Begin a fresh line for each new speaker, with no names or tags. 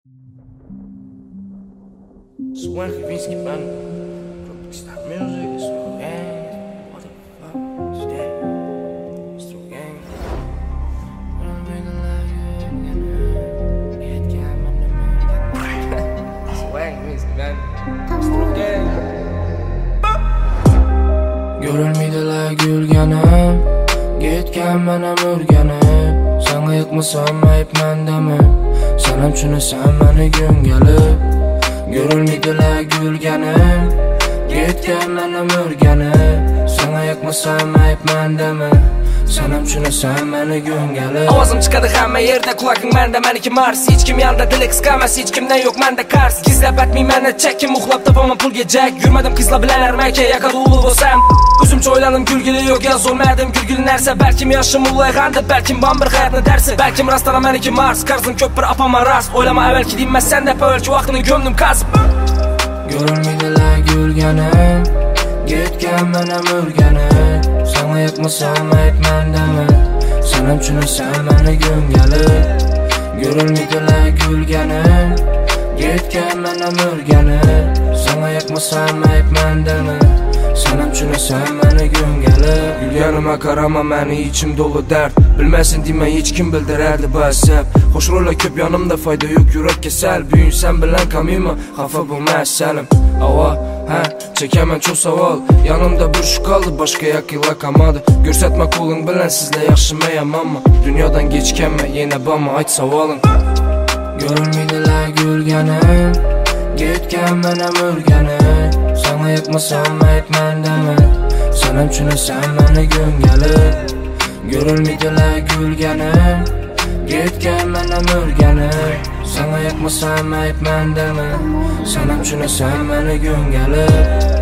Swan Kavinsky, man. Stop music, it's no gang. What the fuck is that? It's no gang. I'm thinking like you, get down, man. Swan Kavinsky, man. It's no gang. Görülmeydiler gülgenim, gitken menem ürgenim. Sana yıkmasam ayıp mendemi, sanam tushunsan meni gün gelip. Görülmeydiler gülgenim, gitken menem ürgenim. Sana yıkmasam ayıp mendemi, sanam tushunsan meni gün gelip.
Ovozim chiqadi hamma yerda, quloqing menda, meniki Mars. Hech kim yonida, dili qisqamas, hech kimdan yo'q menda qars. Gizlab aytmayman chekkim, uxlab topaman pulga jak. Yurmadim qizlar bilan armaka, yaqin ulug' bo'lsam. O'zimcha o'yladim, kulgili yo'q, yozolmadim kulgili narsa. Balkim yoshim ulg'ayg'andi, balkim bor bir hayotni darsi. Balkim rostdan meniki Mars, qarzim ko'p bir opaman rast. O'ylama avvalki deyman senda, avvalki vaqtini ko'mdim qazib.
Görülmeydiler gülgenim, gitken menem ürgenim. Sana yıkmasam ayıp mendemi, sanam tushunsan meni gün gelip. Görülmeydiler gülgenim, gitken menem ürgenim. Sana yıkmasam ayıp mendemi, sanam tushunsan meni gün gelip. Gülgenime qarama, meni içim dolu dert. Bilmesin deme, hech kim bildiradi basab. Xo'shro'lar ko'p yonimda, foyda yo'q, yurak kasal. Bugün sen bilan kamima, xafa bo'lma salim. Ava, ha, chekaman çok savol. Yanımda bir shu qoldi, boshqa yaqinlar qolmadi. Ko'rsatma qo'ling bilan, sizlar yaxshimi yomonmi? Dunyodan kechganman, yana bormi ayt savoling. Görülmeydiler gülgenim, gitken menem ürgenim. Sana yıkmasam ayıp mendemi, sanam tushunsan meni gün gelip. Görülmeydiler gülgenim, gitken menem ürgenim. Sana yıkmasam ayıp mendemi, sanam tushunsan meni gün gelip.